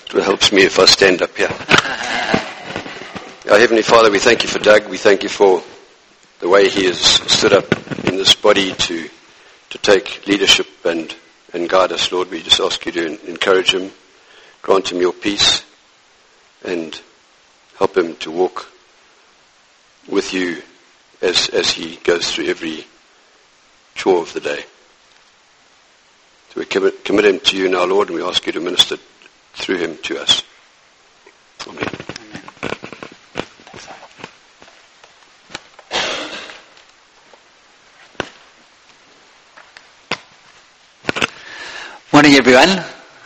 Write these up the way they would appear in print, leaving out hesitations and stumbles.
It helps me if I stand up here. Our Heavenly Father, we thank you for Doug. We thank you for the way he has stood up in this body to take leadership and guide us, Lord. We just ask you to encourage him, grant him your peace, and help him to walk with you as he goes through every chore of the day. So we commit him to you now, Lord, and we ask you to minister through him to us. Amen. Morning, everyone.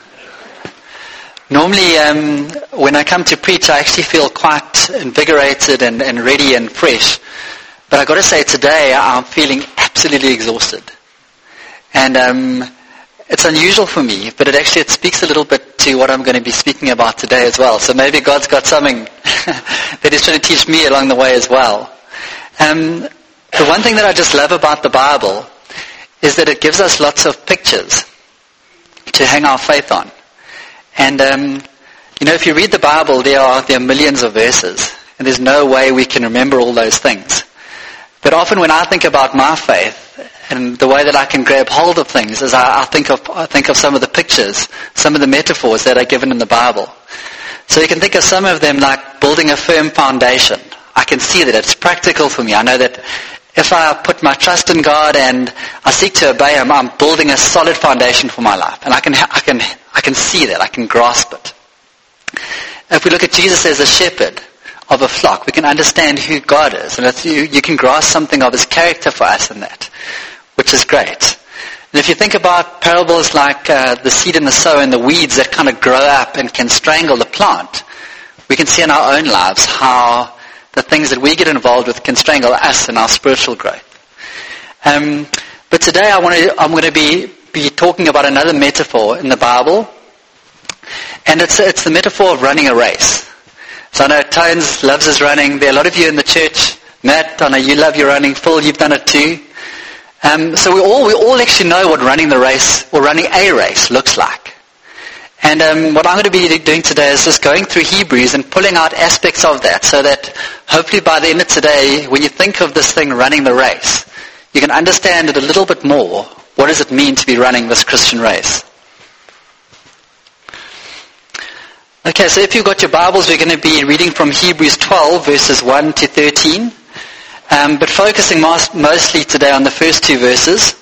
Normally, when I come to preach, I actually feel quite invigorated and ready and fresh. But I've got to say, today I'm feeling absolutely exhausted. And it's unusual for me, but it speaks a little bit to what I'm going to be speaking about today as well. So maybe God's got something that he's trying to teach me along the way as well. The one thing that I just love about the Bible is that it gives us lots of pictures to hang our faith on. And, if you read the Bible, there are millions of verses, and there's no way we can remember all those things. But often when I think about my faith, and the way that I can grab hold of things is I think of some of the pictures, some of the metaphors that are given in the Bible. So you can think of some of them like building a firm foundation. I can see that it's practical for me. I know that if I put my trust in God and I seek to obey him, I'm building a solid foundation for my life. And I can see that. I can grasp it. If we look at Jesus as a shepherd of a flock, we can understand who God is. And you can grasp something of his character for us in that, which is great. And if you think about parables like the seed and the sower and the weeds that kind of grow up and can strangle the plant, we can see in our own lives how the things that we get involved with can strangle us in our spiritual growth. But today I'm going to be talking about another metaphor in the Bible, and it's the metaphor of running a race. So I know Tones loves his running. There are a lot of you in the church. Matt, I know you love your running. Phil, you've done it too. So we all actually know what running the race or running a race looks like. And what I'm going to be doing today is just going through Hebrews and pulling out aspects of that so that hopefully by the end of today, when you think of this thing running the race, you can understand it a little bit more. What does it mean to be running this Christian race? Okay, so if you've got your Bibles, we're going to be reading from Hebrews 12, verses 1 to 13. But focusing mostly today on the first two verses.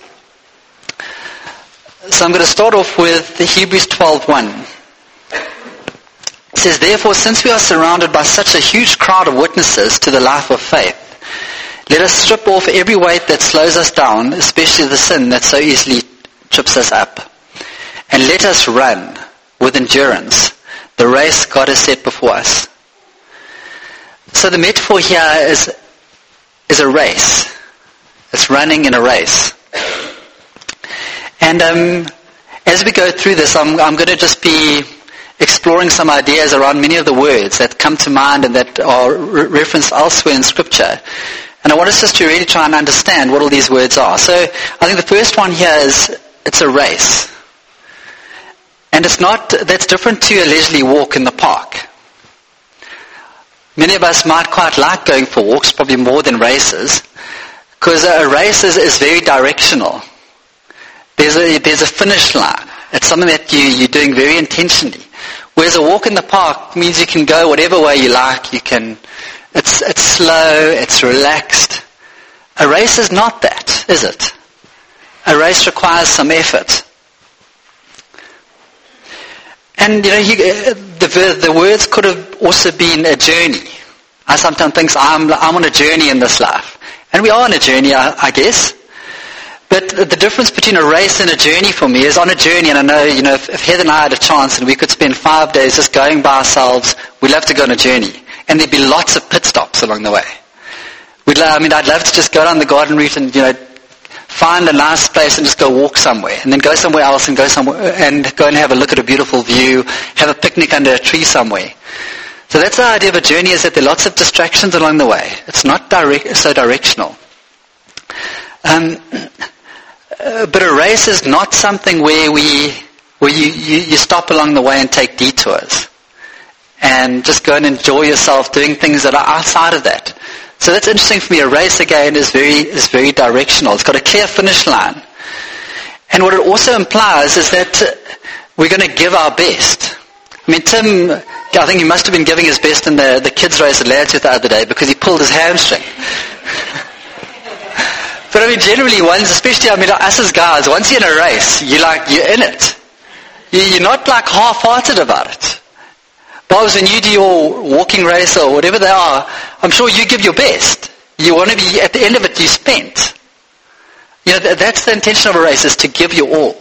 So I'm going to start off with Hebrews 12:1. It says, "Therefore, since we are surrounded by such a huge crowd of witnesses to the life of faith, let us strip off every weight that slows us down, especially the sin that so easily trips us up. And let us run with endurance the race God has set before us." So the metaphor here is a race. It's running in a race. And as we go through this, I'm going to just be exploring some ideas around many of the words that come to mind and that are referenced elsewhere in Scripture. And I want us just to really try and understand what all these words are. So I think the first one here is, it's a race. And that's different to a leisurely walk in the park. Many of us might quite like going for walks, probably more than races, because a race is very directional. There's a finish line. It's something that you're doing very intentionally. Whereas a walk in the park means you can go whatever way you like. It's slow, it's relaxed. A race is not that, is it? A race requires some effort. And the words could have also been a journey. I sometimes think I'm on a journey in this life. And we are on a journey, I guess. But the difference between a race and a journey for me is on a journey, and I know, if Heather and I had a chance and we could spend 5 days just going by ourselves, we'd love to go on a journey. And there'd be lots of pit stops along the way. I'd love to just go down the garden route and, find a nice place and just go walk somewhere. And then go somewhere else and go and have a look at a beautiful view, have a picnic under a tree somewhere. So that's the idea of a journey, is that there are lots of distractions along the way. It's not so directional. But a race is not something where you stop along the way and take detours. and just go and enjoy yourself doing things that are outside of that. So that's interesting for me. A race, again, is very directional. It's got a clear finish line. And what it also implies is that we're going to give our best. I mean, Tim, I think he must have been giving his best in the kids' race at Ladsworth the other day because he pulled his hamstring. But I mean, generally, especially us as guys, once you're in a race, you're in it. You're not like half-hearted about it. Bobs, when you do your walking race or whatever they are, I'm sure you give your best. You want to be, at the end of it, you spent. That's the intention of a race, is to give your all.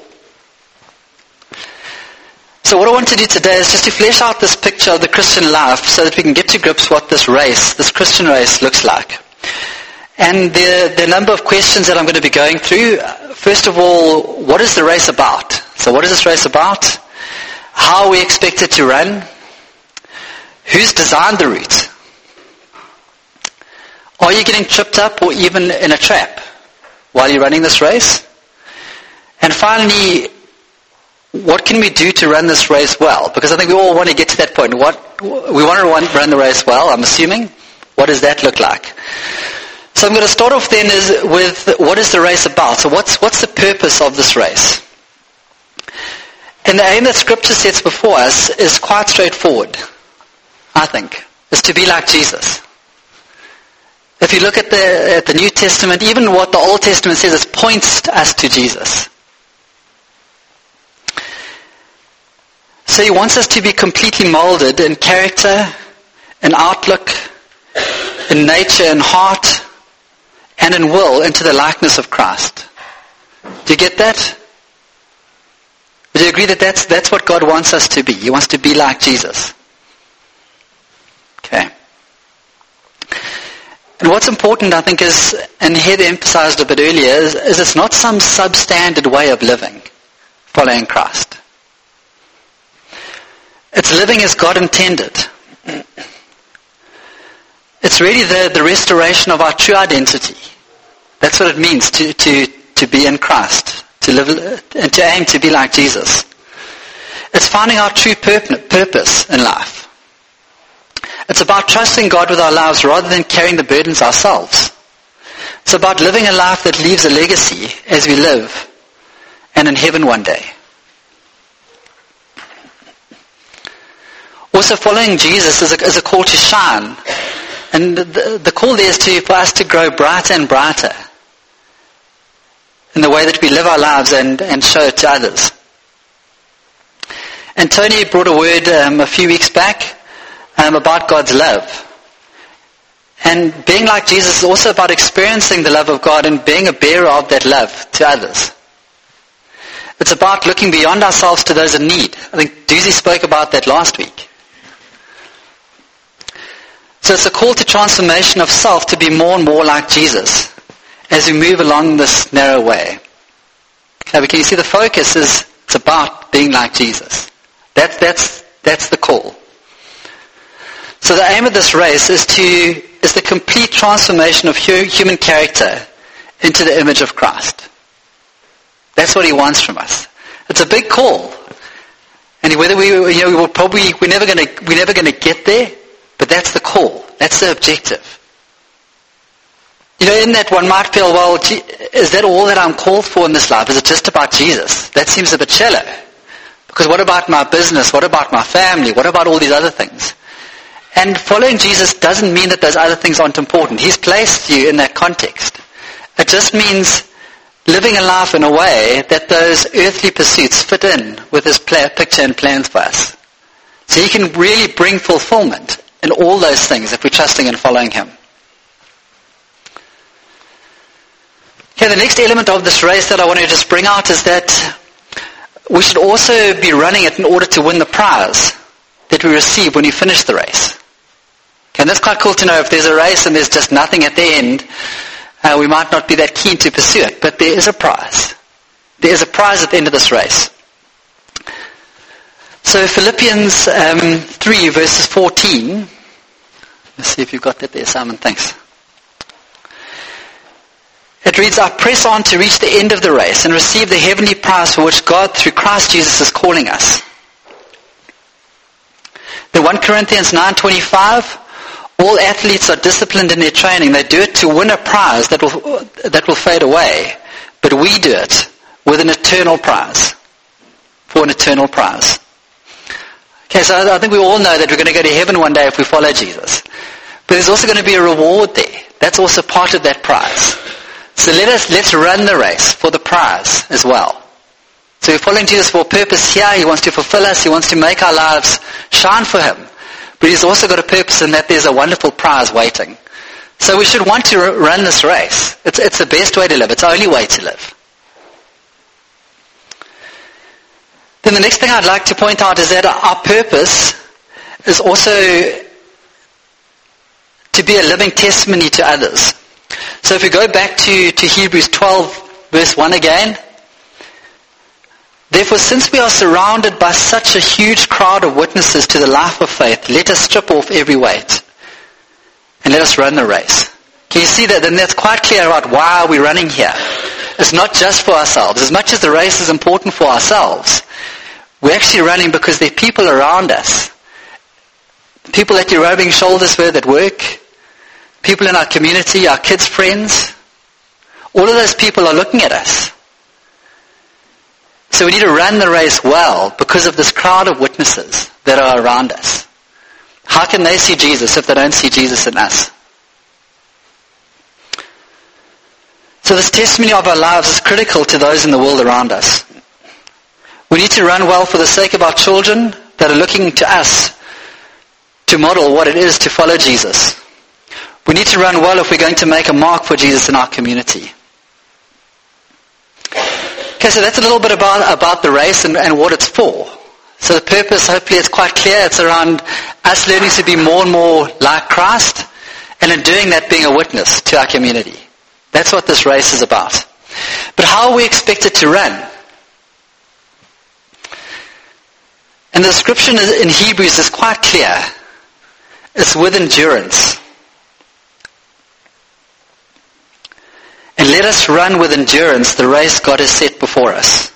So what I want to do today is just to flesh out this picture of the Christian life so that we can get to grips what this Christian race looks like. And there are a number of questions that I'm going to be going through. First of all, what is the race about? So what is this race about? How are we expected to run? Who's designed the route? Are you getting tripped up or even in a trap while you're running this race? And finally, what can we do to run this race well? Because I think we all want to get to that point. We want to run the race well, I'm assuming. What does that look like? So I'm going to start off then with what is the race about? So what's the purpose of this race? And the aim that Scripture sets before us is quite straightforward, I think, is to be like Jesus. If you look at the New Testament, even what the Old Testament says, it points us to Jesus. So he wants us to be completely molded in character, in outlook, in nature, in heart, and in will into the likeness of Christ. Do you get that? Would you agree that that's what God wants us to be? He wants to be like Jesus. Okay. And what's important, I think, is, and Heather emphasized a bit earlier, is it's not some substandard way of living, following Christ. It's living as God intended. It's really the restoration of our true identity. That's what it means to be in Christ, to live and to aim to be like Jesus. It's finding our true purpose in life. It's about trusting God with our lives rather than carrying the burdens ourselves. It's about living a life that leaves a legacy as we live and in heaven one day. Also, following Jesus is a call to shine. And the call there is for us to grow brighter and brighter in the way that we live our lives and show it to others. And Tony brought a word a few weeks back about God's love. And being like Jesus is also about experiencing the love of God and being a bearer of that love to others. It's about looking beyond ourselves to those in need. I think Doozy spoke about that last week. So it's a call to transformation of self to be more and more like Jesus as we move along this narrow way. Okay, but can you see the focus it's about being like Jesus. That's the call. So the aim of this race is the complete transformation of human character into the image of Christ. That's what he wants from us. It's a big call. And whether we're never going to get there, but that's the call. That's the objective. In that one might feel, well, is that all that I'm called for in this life? Is it just about Jesus? That seems a bit shallow. Because what about my business? What about my family? What about all these other things? And following Jesus doesn't mean that those other things aren't important. He's placed you in that context. It just means living a life in a way that those earthly pursuits fit in with his picture and plans for us. So he can really bring fulfillment in all those things if we're trusting and following him. Okay, the next element of this race that I want to just bring out is that we should also be running it in order to win the prize that we receive when you finish the race. Okay, and that's quite cool to know. If there's a race and there's just nothing at the end, we might not be that keen to pursue it, but there is a prize. There is a prize at the end of this race. So Philippians 3 verses 14. Let's see if you've got that there, Simon. Thanks. It reads, I press on to reach the end of the race and receive the heavenly prize for which God through Christ Jesus is calling us. The 1 Corinthians 9:25, all athletes are disciplined in their training. They do it to win a prize that will fade away. But we do it with an eternal prize. For an eternal prize. Okay, so I think we all know that we're going to go to heaven one day if we follow Jesus. But there's also going to be a reward there. That's also part of that prize. So let's run the race for the prize as well. So we're following Jesus for a purpose here. He wants to fulfill us. He wants to make our lives shine for Him. But He's also got a purpose in that there's a wonderful prize waiting. So we should want to run this race. It's the best way to live. It's the only way to live. Then the next thing I'd like to point out is that our purpose is also to be a living testimony to others. So if we go back to Hebrews 12, verse 1 again. Therefore, since we are surrounded by such a huge crowd of witnesses to the life of faith, let us strip off every weight and let us run the race. Can you see that? Then that's quite clear about why we're running here. It's not just for ourselves. As much as the race is important for ourselves, we're actually running because there are people around us. People that you're rubbing shoulders with at work, people in our community, our kids' friends. All of those people are looking at us. So we need to run the race well because of this crowd of witnesses that are around us. How can they see Jesus if they don't see Jesus in us? So this testimony of our lives is critical to those in the world around us. We need to run well for the sake of our children that are looking to us to model what it is to follow Jesus. We need to run well if we're going to make a mark for Jesus in our community. Okay, so that's a little bit about the race and what it's for. So the purpose, hopefully it's quite clear. It's around us learning to be more and more like Christ, and in doing that being a witness to our community. That's what this race is about. But how are we expected to run? And the description in Hebrews is quite clear. It's with endurance. And let us run with endurance the race God has set before us.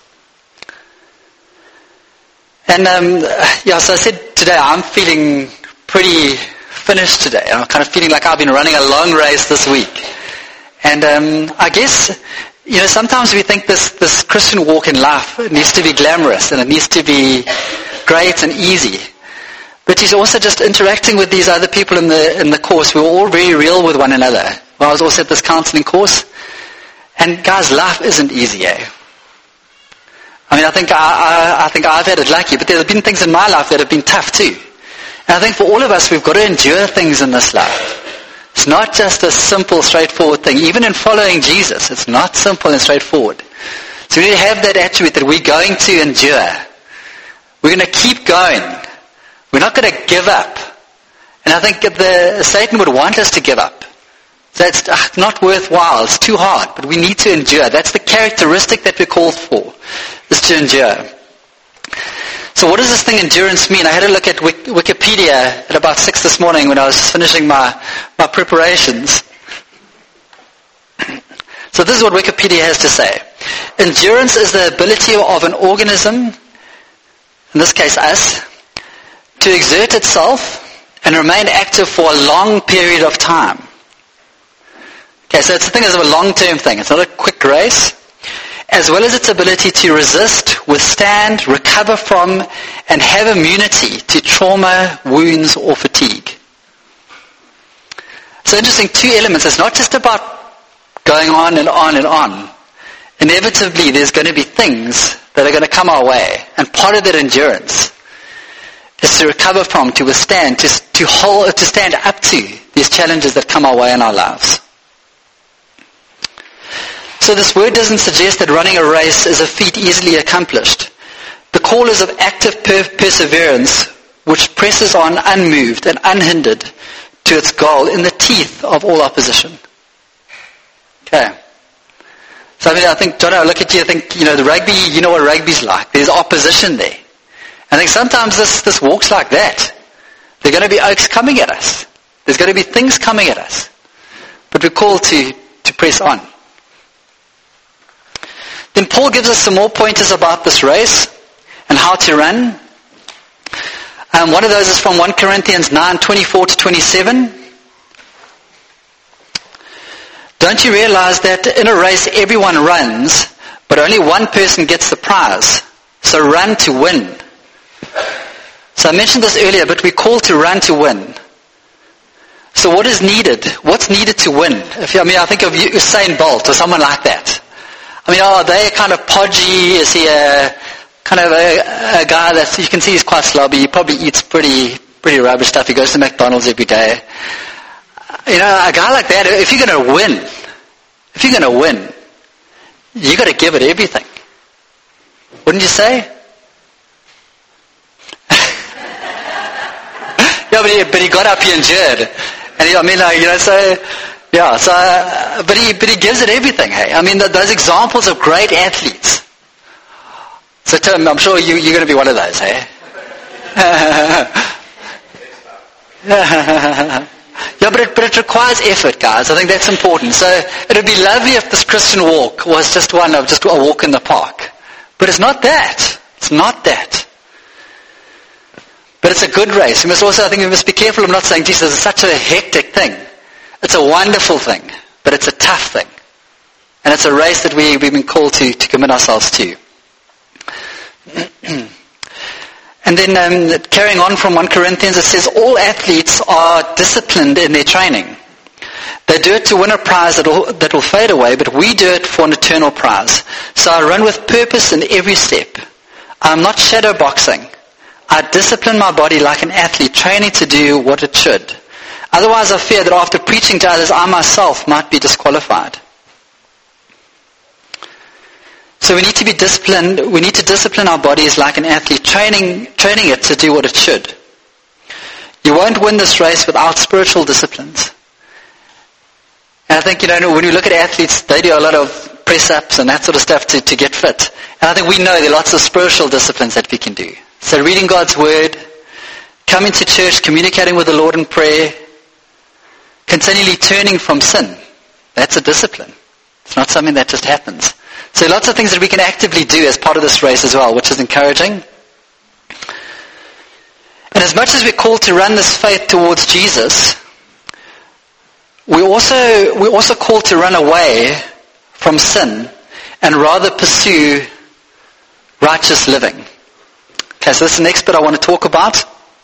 And so I said today I'm feeling pretty finished today. I'm kind of feeling like I've been running a long race this week. And I guess, sometimes we think this Christian walk in life needs to be glamorous and it needs to be great and easy. But he's also just interacting with these other people in the course. We were all very real with one another. Well, I was also at this counseling course. And guys, life isn't easy, eh? I mean, I think I've had it lucky, but there have been things in my life that have been tough too. And I think for all of us, we've got to endure things in this life. It's not just a simple, straightforward thing. Even in following Jesus, it's not simple and straightforward. So we need to have that attribute that we're going to endure. We're going to keep going. We're not going to give up. And I think Satan would want us to give up. So it's not worthwhile. It's too hard. But we need to endure. That's the characteristic that we're called for, is to endure. So what does this thing endurance mean? I had a look at Wikipedia at about 6 this morning when I was finishing my preparations. So this is what Wikipedia has to say. Endurance is the ability of an organism, in this case us, to exert itself and remain active for a long period of time. Okay, so it's the thing is a long-term thing. It's not a quick race. As well as its ability to resist, withstand, recover from, and have immunity to trauma, wounds, or fatigue. So interesting, two elements. It's not just about going on and on and on. Inevitably, there's going to be things that are going to come our way. And part of that endurance is to recover from, to withstand, to stand up to these challenges that come our way in our lives. So this word doesn't suggest that running a race is a feat easily accomplished. The call is of active perseverance, which presses on unmoved and unhindered to its goal in the teeth of all opposition. Okay. So I think, John, I look at you, I think, the rugby, you know what rugby's like. There's opposition there. I think sometimes this walks like that. There are going to be oaks coming at us. There's going to be things coming at us. But we're called to press on. Then Paul gives us some more pointers about this race and how to run. One of those is from 1 Corinthians 9:24-27. Don't you realize that in a race everyone runs, but only one person gets the prize? So run to win. So I mentioned this earlier, but we're called to run to win. So what is needed? What's needed to win? I think of Usain Bolt or someone like that. Are they kind of podgy? Is he a guy that you can see he's quite slobby? He probably eats pretty rubbish stuff. He goes to McDonald's every day. A guy like that, if you're going to win, you got to give it everything. Wouldn't you say? Yeah, but he got up, he endured. And but he gives it everything, hey? Those examples of great athletes. So Tim, I'm sure you're going to be one of those, hey? Yeah, but it requires effort, guys. I think that's important. So it would be lovely if this Christian walk was just a walk in the park. But it's not that. It's not that. But it's a good race. We must be careful of not saying, Jesus, it's such a hectic thing. It's a wonderful thing, but it's a tough thing. And it's a race that we've been called to commit ourselves to. And then carrying on from 1 Corinthians, it says, all athletes are disciplined in their training. They do it to win a prize that will fade away, but we do it for an eternal prize. So I run with purpose in every step. I'm not shadow boxing. I discipline my body like an athlete, training to do what it should. Otherwise, I fear that after preaching to others, I myself might be disqualified. So we need to be disciplined. We need to discipline our bodies like an athlete, training it to do what it should. You won't win this race without spiritual disciplines. And I think, when we look at athletes, they do a lot of press-ups and that sort of stuff to get fit. And I think we know there are lots of spiritual disciplines that we can do. So reading God's Word, coming to church, communicating with the Lord in prayer, continually turning from sin. That's a discipline. It's not something that just happens. So lots of things that we can actively do as part of this race as well, which is encouraging. And as much as we're called to run this faith towards Jesus, we're also called to run away from sin and rather pursue righteous living. Okay, so this is the next bit I want to talk about.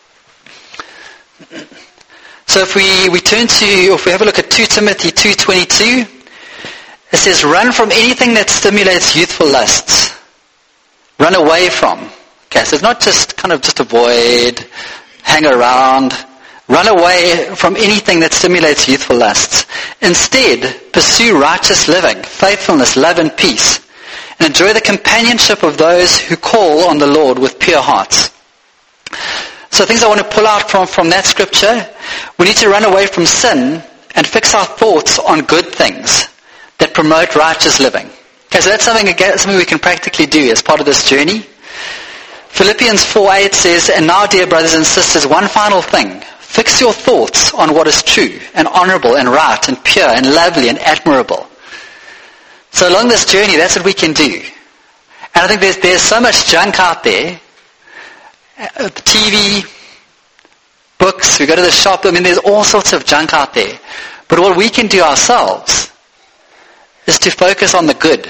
So if we have a look at 2 Timothy 2:22, it says, run from anything that stimulates youthful lusts. Run away from. Okay, so it's not just just avoid, hang around. Run away from anything that stimulates youthful lusts. Instead, pursue righteous living, faithfulness, love, and peace. And enjoy the companionship of those who call on the Lord with pure hearts. So things I want to pull out from that scripture. We need to run away from sin and fix our thoughts on good things that promote righteous living. Okay, so that's something we can practically do as part of this journey. Philippians 4:8 says, and now, dear brothers and sisters, one final thing. Fix your thoughts on what is true and honorable and right and pure and lovely and admirable. So along this journey, that's what we can do. And I think there's so much junk out there. TV, books, we go to the shop. There's all sorts of junk out there. But what we can do ourselves is to focus on the good.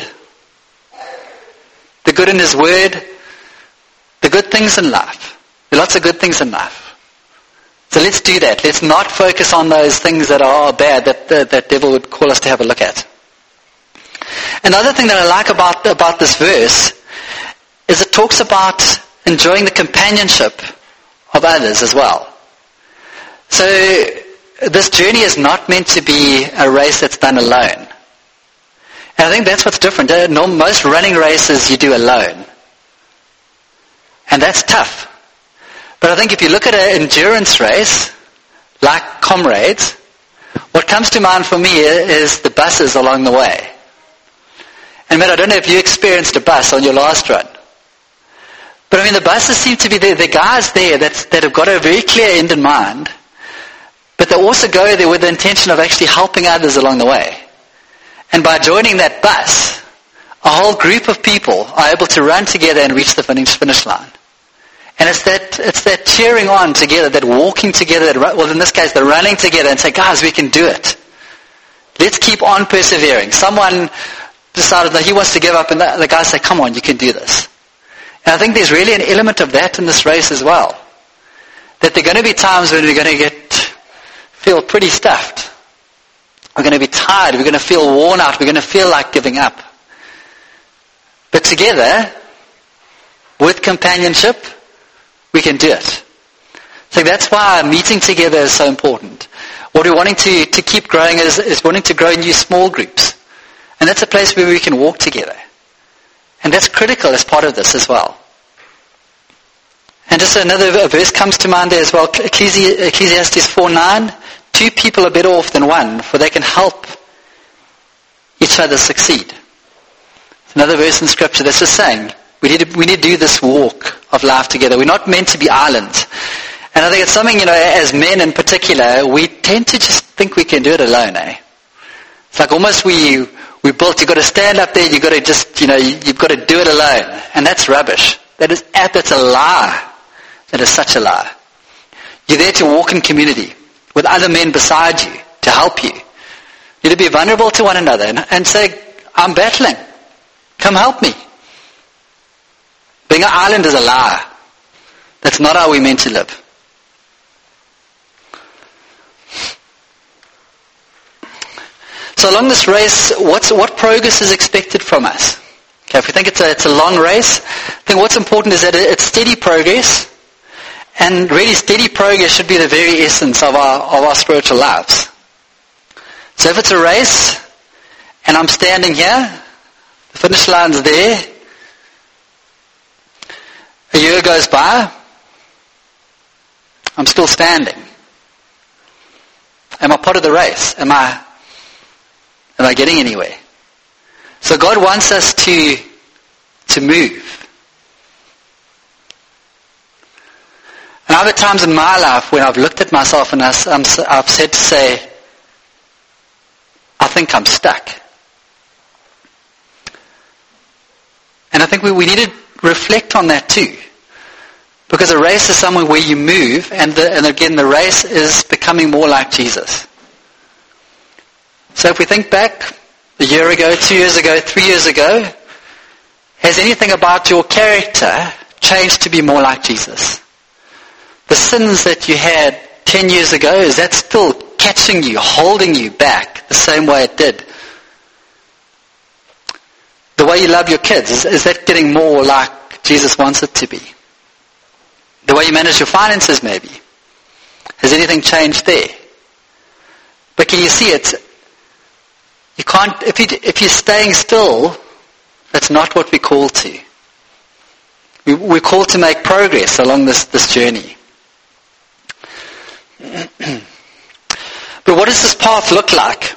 The good in His Word, the good things in life. There are lots of good things in life. So let's do that. Let's not focus on those things that are bad that devil would call us to have a look at. Another thing that I like about this verse is it talks about enjoying the companionship of others as well. So this journey is not meant to be a race that's done alone. And I think that's what's different. Most running races you do alone. And that's tough. But I think if you look at an endurance race, like comrades, what comes to mind for me is the buses along the way. And Matt, I don't know if you experienced a bus on your last run. But the buses seem to be the guys there that have got a very clear end in mind. But they also go there with the intention of actually helping others along the way. And by joining that bus, a whole group of people are able to run together and reach the finish line. And it's that cheering on together, that walking together, well, in this case, the running together and say, guys, we can do it. Let's keep on persevering. Someone decided that he wants to give up, and the guys say, come on, you can do this. And I think there's really an element of that in this race as well. That there are going to be times when we're going to feel pretty stuffed. We're going to be tired. We're going to feel worn out. We're going to feel like giving up. But together, with companionship, we can do it. So that's why meeting together is so important. What we're wanting to keep growing is wanting to grow new small groups. And that's a place where we can walk together. And that's critical as part of this as well. And just another verse comes to mind there as well. Ecclesiastes 4:9. 2 people are better off than one, for they can help each other succeed. It's another verse in Scripture that's just saying, we need to do this walk of life together. We're not meant to be islands. And I think it's something, as men in particular, we tend to just think we can do it alone, eh? It's like almost we built, you've got to stand up there, you've got to just, you've got to do it alone. And that's rubbish. That's a lie. That is such a lie. You're there to walk in community with other men beside you to help you. You need to be vulnerable to one another and say, I'm battling. Come help me. Being an island is a lie. That's not how we're meant to live. So along this race, what progress is expected from us? Okay, if we think it's a long race, I think what's important is that it's steady progress. And really steady progress should be the very essence of our spiritual lives. So if it's a race, and I'm standing here, the finish line's there, a year goes by, I'm still standing. Am I part of the race? Am I getting anywhere? So God wants us to move. And I've had times in my life when I've looked at myself and I've said to say, I think I'm stuck. And I think we need to reflect on that too. Because a race is somewhere where you move, and again the race is becoming more like Jesus. So if we think back a year ago, 2 years ago, 3 years ago, has anything about your character changed to be more like Jesus? The sins that you had 10 years ago, is that still catching you, holding you back the same way it did? The way you love your kids, is that getting more like Jesus wants it to be? The way you manage your finances maybe. Has anything changed there? But can you see it? You can't, if you're staying still, that's not what we're called to. We're called to make progress along this journey. But what does this path look like?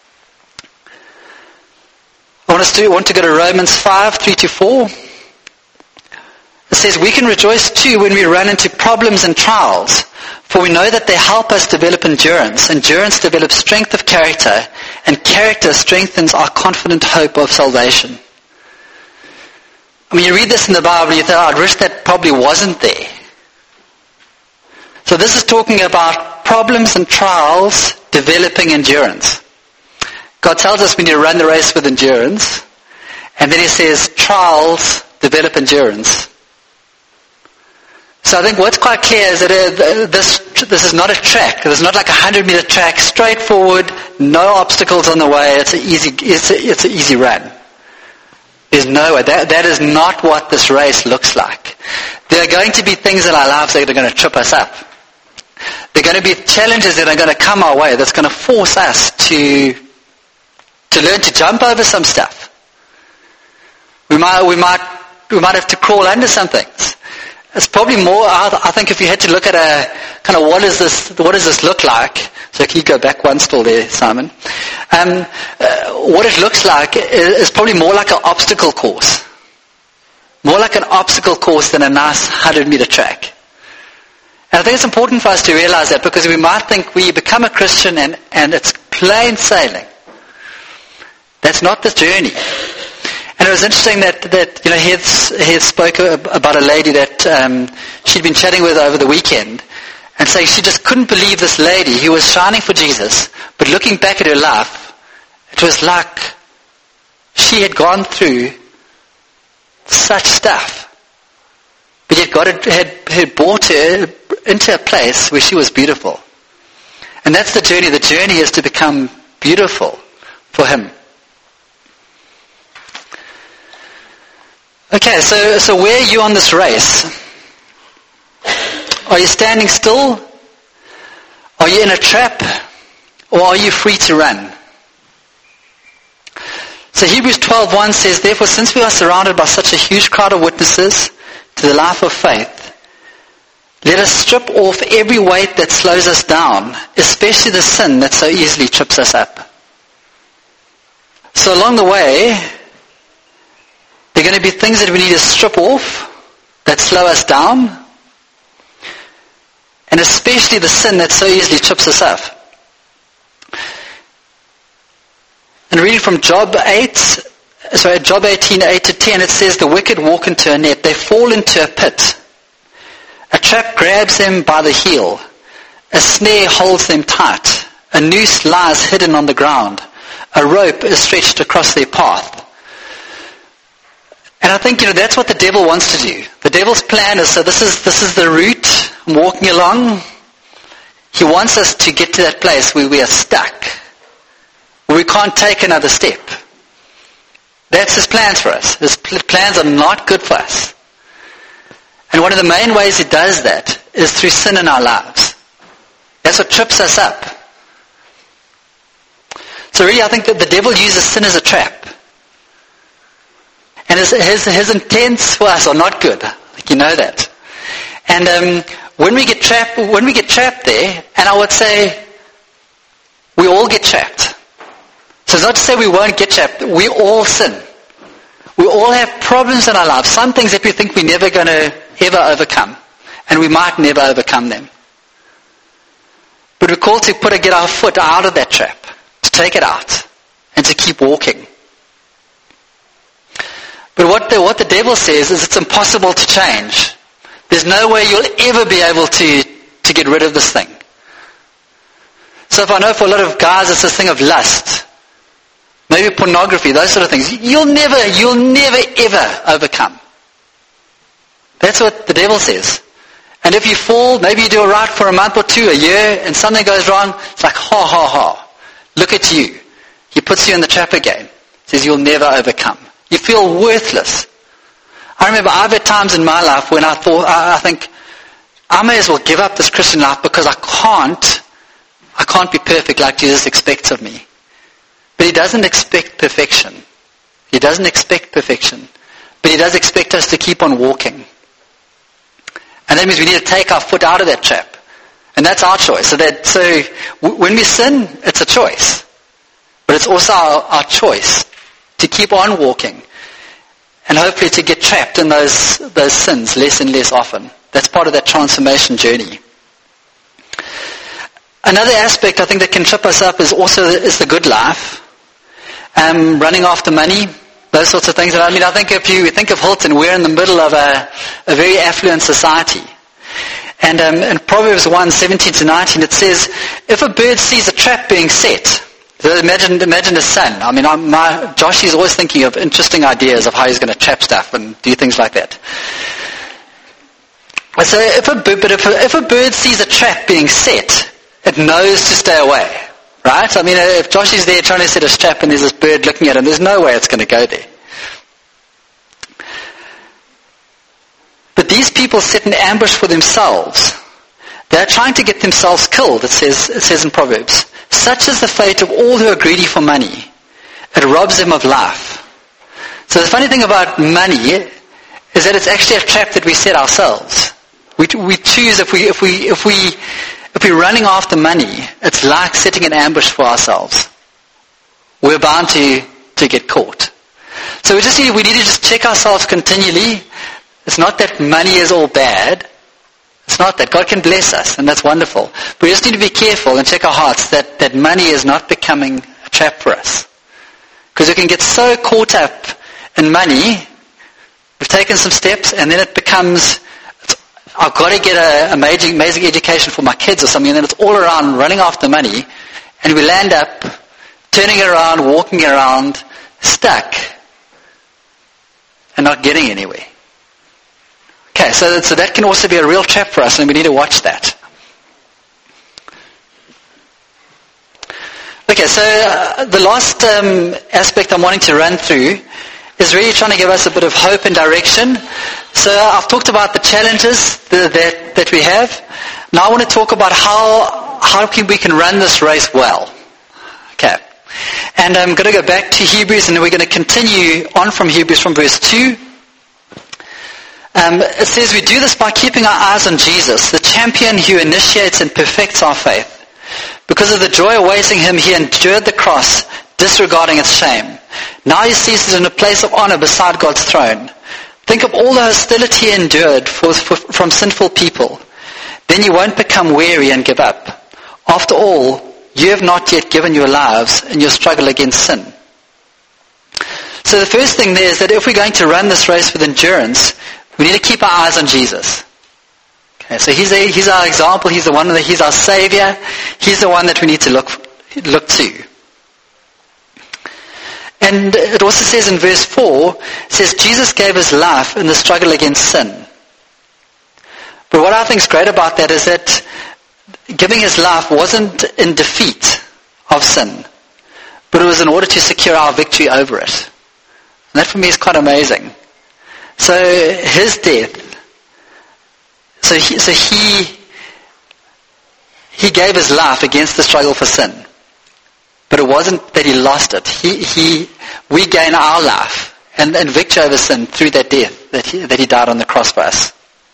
I want to go to Romans 5, 3-4. It says, we can rejoice too when we run into problems and trials, for we know that they help us develop endurance. Endurance develops strength of character, and character strengthens our confident hope of salvation. I mean, you read this in the Bible and you think, I'd wish that probably wasn't there. So this is talking about problems and trials developing endurance. God tells us we need to run the race with endurance, and then he says trials develop endurance. So I think what's quite clear is that this is not a track. It's not like a 100-meter track, straightforward, no obstacles on the way. It's an easy run. There's no way. That is not what this race looks like. There are going to be things in our lives that are going to trip us up. There are going to be challenges that are going to come our way that's going to force us to learn to jump over some stuff. We might have to crawl under some things. It's probably more, I think if you had to look at a kind of what does this look like, so can you go back one stall there, Simon? What it looks like is probably more like an obstacle course. More like an obstacle course than a nice 100-meter track. And I think it's important for us to realize that, because we might think we become a Christian and it's plain sailing. That's not the journey. And it was interesting that Heath spoke about a lady that she'd been chatting with over the weekend, and saying she just couldn't believe this lady who was shining for Jesus, but looking back at her life, it was like she had gone through such stuff. But yet God had brought her into a place where she was beautiful. And that's the journey. The journey is to become beautiful for Him. Okay, so where are you on this race? Are you standing still? Are you in a trap? Or are you free to run? So Hebrews 12:1 says, therefore, since we are surrounded by such a huge crowd of witnesses to the life of faith, let us strip off every weight that slows us down, especially the sin that so easily trips us up. So along the way, there are going to be things that we need to strip off that slow us down, and especially the sin that so easily trips us up. And reading from Job 18, 8-10, it says, the wicked walk into a net. They fall into a pit. A trap grabs them by the heel. A snare holds them tight. A noose lies hidden on the ground. A rope is stretched across their path. And I think, that's what the devil wants to do. The devil's plan is, so this is the route I'm walking along. He wants us to get to that place where we are stuck, where we can't take another step. That's his plans for us. His plans are not good for us. And one of the main ways he does that is through sin in our lives. That's what trips us up. So really, I think that the devil uses sin as a trap. And his intents for us are not good. You know that. And when we get trapped there, and I would say we all get trapped. So it's not to say we won't get trapped. We all sin. We all have problems in our lives. Some things that we think we're never going to ever overcome. And we might never overcome them. But we're called to get our foot out of that trap. To take it out. And to keep walking. But what the devil says is it's impossible to change. There's no way you'll ever be able to get rid of this thing. So if I know for a lot of guys it's this thing of lust, maybe pornography, those sort of things, you'll never ever overcome. That's what the devil says. And if you fall, maybe you do it right for a month or two, a year, and something goes wrong, it's like, ha ha ha, look at you. He puts you in the trap again. Says you'll never overcome. You feel worthless. I remember I've had times in my life when I think, I may as well give up this Christian life because I can't be perfect like Jesus expects of me. But He doesn't expect perfection. He doesn't expect perfection. But He does expect us to keep on walking. And that means we need to take our foot out of that trap. And that's our choice. So when we sin, it's a choice. But it's also our choice to keep on walking. And hopefully to get trapped in those sins less and less often. That's part of that transformation journey. Another aspect I think that can trip us up is the good life. Running after money, those sorts of things. And I think if you think of Hilton, we're in the middle of a very affluent society. And in Proverbs 1:17-19 it says, if a bird sees a trap being set, so imagine a son. Josh is always thinking of interesting ideas of how he's going to trap stuff and do things like that. So if a bird sees a trap being set, it knows to stay away. Right? If Josh is there trying to set a trap and there's this bird looking at him, there's no way it's going to go there. But these people set an ambush for themselves. They're trying to get themselves killed, it says in Proverbs. Such is the fate of all who are greedy for money. It robs them of life. So the funny thing about money is that it's actually a trap that we set ourselves. We choose if we're running after money, it's like setting an ambush for ourselves. We're bound to get caught. So we need to just check ourselves continually. It's not that money is all bad. It's not that. God can bless us, and that's wonderful. But we just need to be careful and check our hearts that money is not becoming a trap for us. Because we can get so caught up in money, we've taken some steps, and then it becomes, I've got to get an amazing education for my kids or something, and then it's all around running after money, and we land up turning around, walking around, stuck, and not getting anywhere. Okay, so that can also be a real trap for us, and we need to watch that. Okay, so the last aspect I'm wanting to run through is really trying to give us a bit of hope and direction. So I've talked about the challenges that we have. Now I want to talk about how we can run this race well. Okay, and I'm going to go back to Hebrews, and we're going to continue on from Hebrews from verse 2. It says, we do this by keeping our eyes on Jesus, the champion who initiates and perfects our faith. Because of the joy awaiting him, he endured the cross, disregarding its shame. Now he sees it in a place of honor beside God's throne. Think of all the hostility he endured from sinful people. Then you won't become weary and give up. After all, you have not yet given your lives in your struggle against sin. So the first thing there is that if we're going to run this race with endurance, we need to keep our eyes on Jesus. Okay, so he's our example. He's he's our Savior. He's the one that we need to look to. And it also says in verse 4, it says Jesus gave his life in the struggle against sin. But what I think is great about that is that giving his life wasn't in defeat of sin, but it was in order to secure our victory over it. And that for me is quite amazing. So his death, so he gave his life against the struggle for sin. But it wasn't that he lost it. We gain our life and victory over sin through that death that he died on the cross for us.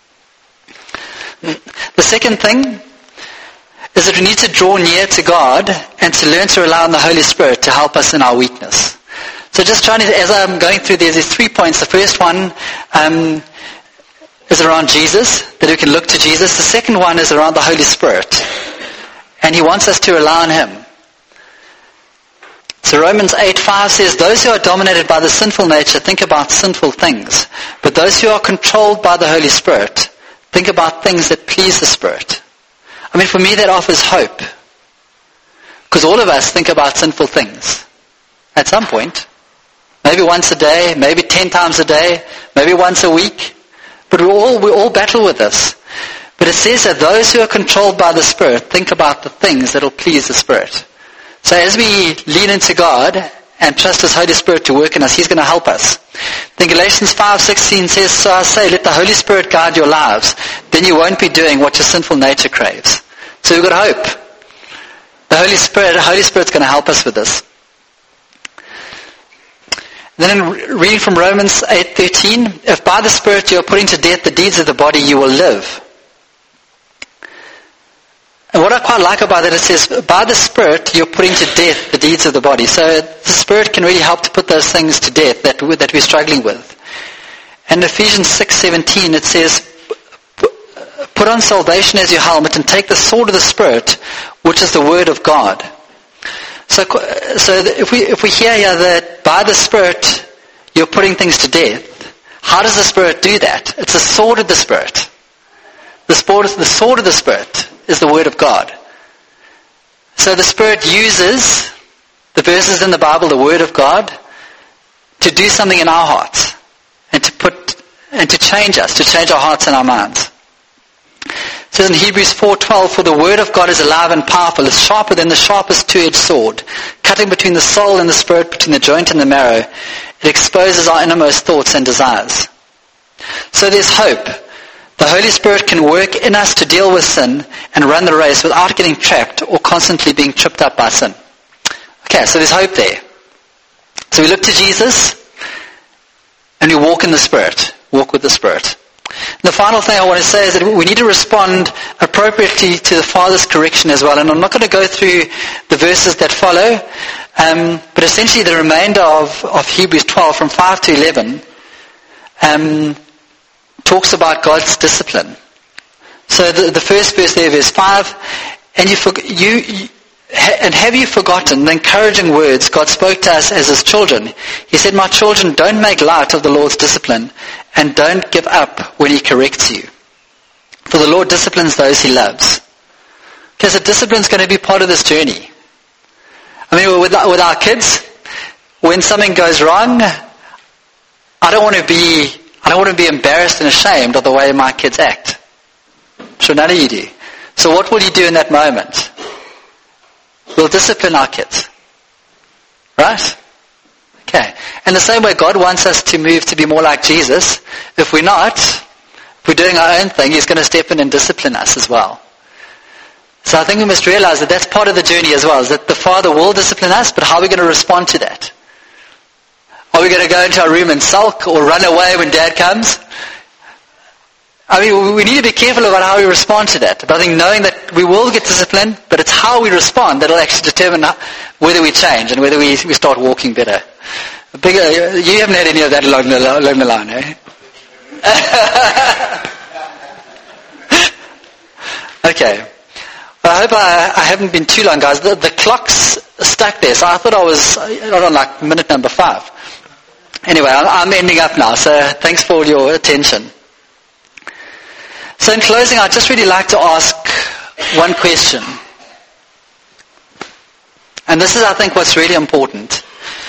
The second thing is that we need to draw near to God and to learn to rely on the Holy Spirit to help us in our weakness. So just trying to, as I'm going through, there's 3 points. The first one is around Jesus, that we can look to Jesus. The second one is around the Holy Spirit. And he wants us to rely on him. So Romans 8:5 says, those who are dominated by the sinful nature think about sinful things. But those who are controlled by the Holy Spirit think about things that please the Spirit. I mean, for me that offers hope. Because all of us think about sinful things at some point. Maybe once a day, maybe 10 times a day, maybe once a week. But we all battle with this. But it says that those who are controlled by the Spirit think about the things that will please the Spirit. So as we lean into God and trust his Holy Spirit to work in us, he's going to help us. Then Galatians 5:16 says, so I say, let the Holy Spirit guide your lives. Then you won't be doing what your sinful nature craves. So we've got hope. The Holy Spirit's going to help us with this. Then in reading from Romans 8:13, if by the Spirit you are putting to death the deeds of the body, you will live. And what I quite like about that, it says, by the Spirit you're putting to death the deeds of the body. So the Spirit can really help to put those things to death that we're struggling with. And Ephesians 6:17, it says, put on salvation as your helmet and take the sword of the Spirit, which is the word of God. So if we hear here that by the Spirit you're putting things to death, how does the Spirit do that? It's the sword of the Spirit. The sword of the Spirit is the word of God. So the Spirit uses the verses in the Bible, the word of God, to do something in our hearts and to change us, to change our hearts and our minds. It says in Hebrews 4:12, for the word of God is alive and powerful, is sharper than the sharpest two-edged sword, cutting between the soul and the spirit, between the joint and the marrow. It exposes our innermost thoughts and desires. So there's hope. The Holy Spirit can work in us to deal with sin and run the race without getting trapped or constantly being tripped up by sin. Okay, so there's hope there. So we look to Jesus and we walk in the Spirit, walk with the Spirit. The final thing I want to say is that we need to respond appropriately to the Father's correction as well. And I'm not going to go through the verses that follow, but essentially the remainder of Hebrews 12 from 5 to 11 talks about God's discipline. So the first verse there, verse 5, and And have you forgotten the encouraging words God spoke to us as his children? He said, my children, don't make light of the Lord's discipline and don't give up when he corrects you. For the Lord disciplines those he loves. Okay, so discipline is going to be part of this journey. I mean, with our kids, when something goes wrong, I don't want to be embarrassed and ashamed of the way my kids act. I'm sure none of you do. So what will you do in that moment? We'll discipline our kids. Right? Okay. And the same way God wants us to move to be more like Jesus, if we're not, if we're doing our own thing, he's going to step in and discipline us as well. So I think we must realize that that's part of the journey as well, is that the Father will discipline us, but how are we going to respond to that? Are we going to go into our room and sulk or run away when Dad comes? I mean, we need to be careful about how we respond to that. But I think knowing that we will get disciplined, but it's how we respond that will actually determine whether we change and whether we start walking better. You haven't had any of that along the line, eh? Okay. Well, I hope I haven't been too long, guys. The clock's stuck there, so I thought I was on like minute number 5. Anyway, I'm ending up now, so thanks for all your attention. So in closing, I'd just really like to ask one question. And this is, I think, what's really important.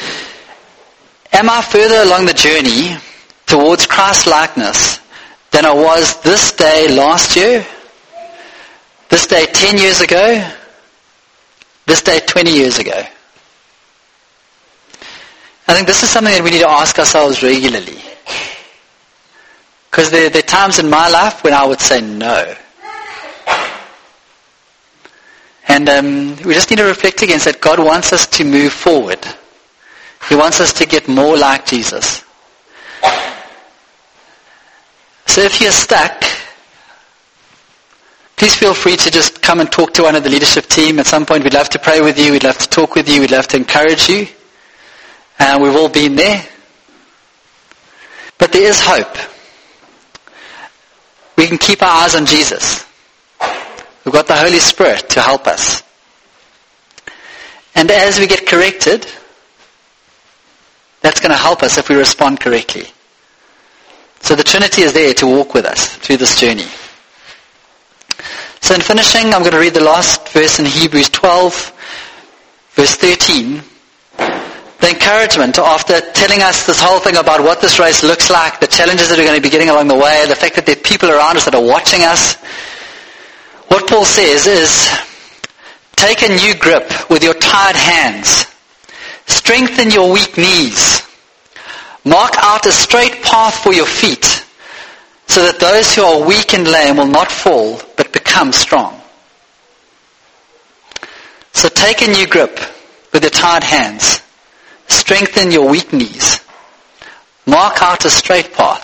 Am I further along the journey towards Christ-likeness than I was this day last year, this day 10 years ago, this day 20 years ago? I think this is something that we need to ask ourselves regularly. Because there are times in my life when I would say no. And we just need to reflect against that. God wants us to move forward. He wants us to get more like Jesus. So if you're stuck, please feel free to just come and talk to one of the leadership team. At some point we'd love to pray with you, we'd love to talk with you, we'd love to encourage you. We've all been there. But there is hope. We can keep our eyes on Jesus. We've got the Holy Spirit to help us. And as we get corrected, that's going to help us if we respond correctly. So the Trinity is there to walk with us through this journey. So in finishing, I'm going to read the last verse in Hebrews 12, verse 13. The encouragement after telling us this whole thing about what this race looks like, the challenges that are going to be getting along the way, the fact that there are people around us that are watching us. What Paul says is, take a new grip with your tired hands. Strengthen your weak knees. Mark out a straight path for your feet, so that those who are weak and lame will not fall, but become strong. So take a new grip with your tired hands. Strengthen your weak knees. Mark out a straight path.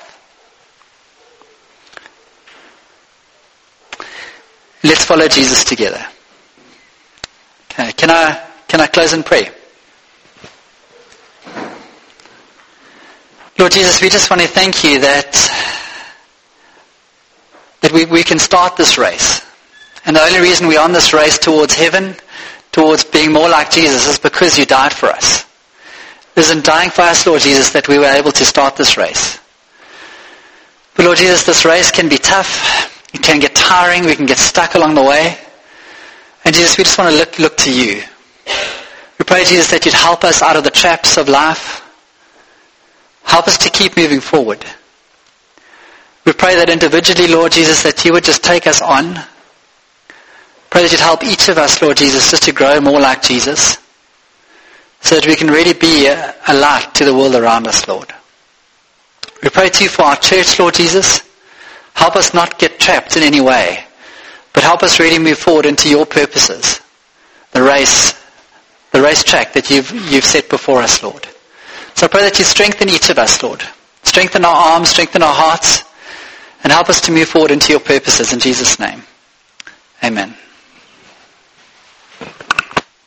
Let's follow Jesus together. Okay, can I close in prayer? Lord Jesus, we just want to thank you that we can start this race. And the only reason we're on this race towards heaven, towards being more like Jesus, is because you died for us. It is in dying for us, Lord Jesus, that we were able to start this race. But Lord Jesus, this race can be tough. It can get tiring. We can get stuck along the way. And Jesus, we just want to look to you. We pray, Jesus, that you'd help us out of the traps of life. Help us to keep moving forward. We pray that individually, Lord Jesus, that you would just take us on. Pray that you'd help each of us, Lord Jesus, just to grow more like Jesus, so that we can really be a light to the world around us, Lord. We pray too for our church, Lord Jesus. Help us not get trapped in any way, but help us really move forward into your purposes, the racetrack that you've set before us, Lord. So I pray that you strengthen each of us, Lord. Strengthen our arms, strengthen our hearts, and help us to move forward into your purposes in Jesus' name. Amen.